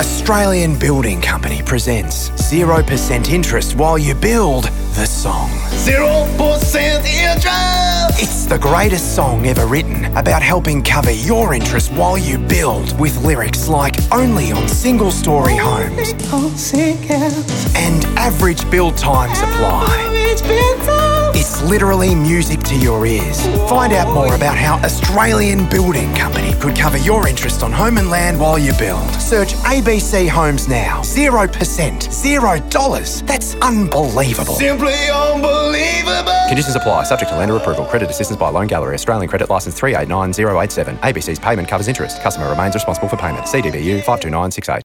Australian Building Company presents 0% interest while you build the song. 0% interest! It's the greatest song ever written about helping cover your interest while you build, with lyrics like only on single-storey homes and average build times apply. It's literally music to your ears. Find out more about how Australian Building Company could cover your interest on home and land while you build. Search ABC Homes now. 0%. $0. That's unbelievable. Simply unbelievable! Conditions apply, subject to lender approval. Credit assistance by Loan Gallery. Australian Credit Licence 389087. ABC's payment covers interest. Customer remains responsible for payment. CDBU 52968.